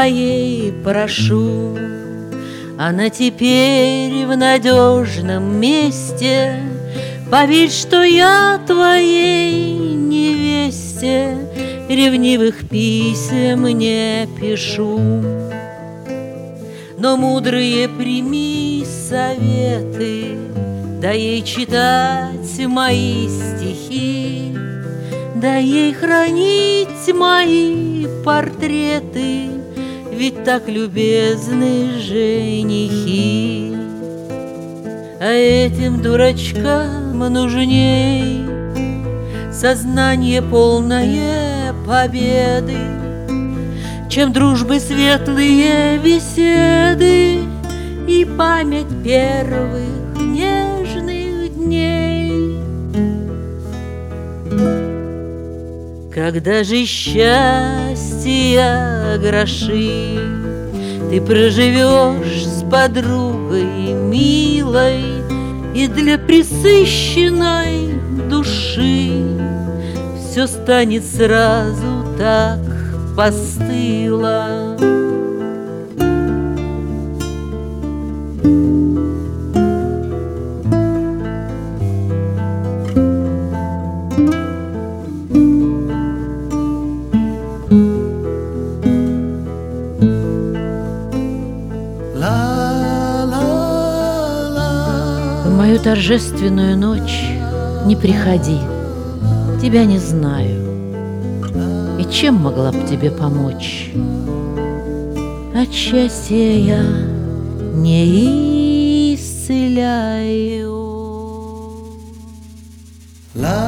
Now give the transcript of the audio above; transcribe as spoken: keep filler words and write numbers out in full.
твоей прошу. Она теперь в надежном месте. Поверь, что я твоей невесте ревнивых писем не пишу. Но мудрые прими советы, дай ей читать мои стихи, дай ей хранить мои портреты, ведь так любезны женихи. А этим дурачкам нужней сознание полное победы, чем дружбы светлые беседы и память первых нежных дней. Когда же счастья гроши ты проживешь с подругой милой, и для пресыщенной души все станет сразу так постыло. В мою торжественную ночь не приходи, тебя не знаю, и чем могла б тебе помочь? От счастья я не исцеляю.